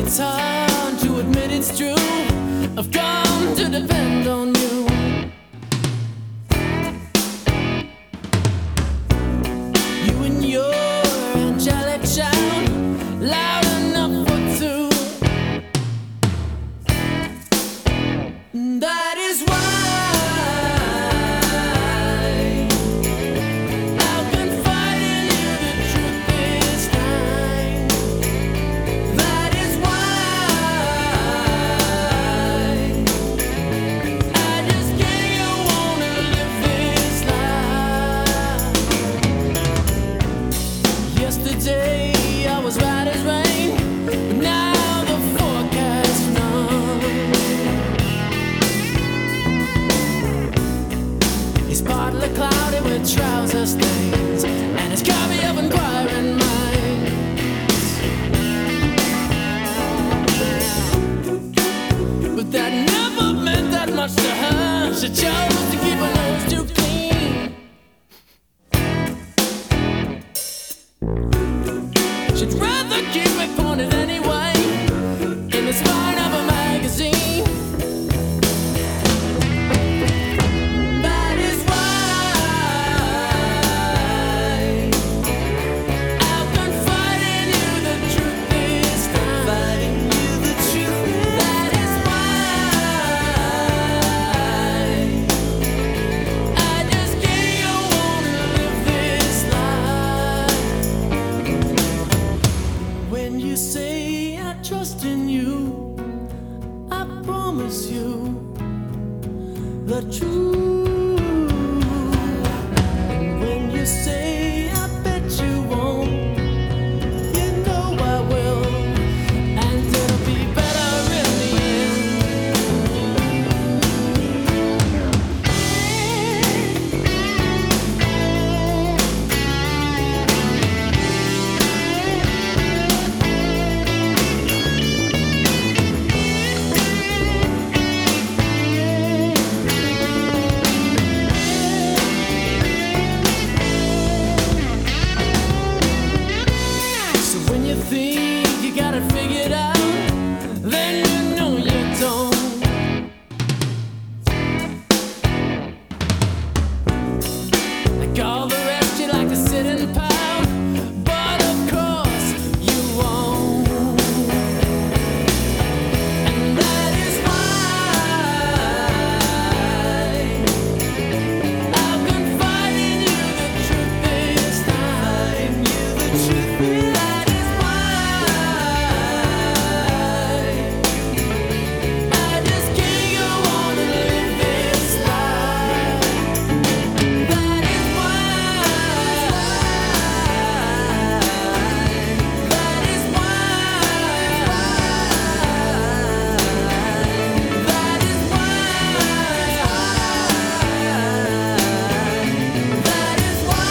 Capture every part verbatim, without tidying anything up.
It's hard to admit it's true. I've come to depend on you. You and your angelic shout, loud enough for two. That is why I've been fighting you the truth this time. That is why I just can't wanna live this life. Yesterday I was right as rain, but now the forecast numb. It's partly cloudy with trouser stains, and it's got me up inquiring minds. But that never meant that much to her. She chose to keep her nose too clean. She'd rather keep me pointed anyway, in the spine of a magazine. That is why I've been fighting you the truth this time. Fighting you the truth. That is why I just can't wanna live this life. When you say I trust in you, I promise you the truth. And when you say I bet you won't, you know I will, and it'll be better in the So when you think you got it figured out, then you know you don't. Like all the rest, you like to sit and pout, but of course you won't. And that is why I've been fighting you the truth this time. You the truth. That is why I just can't go on and live this life. That is why. That is why. That is why. That is why.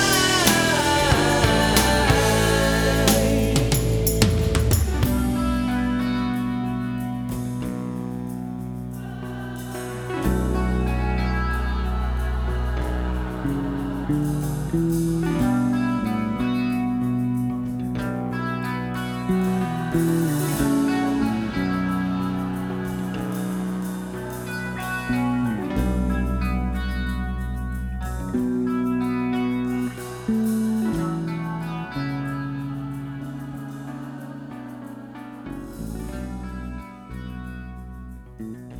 Mm-hmm.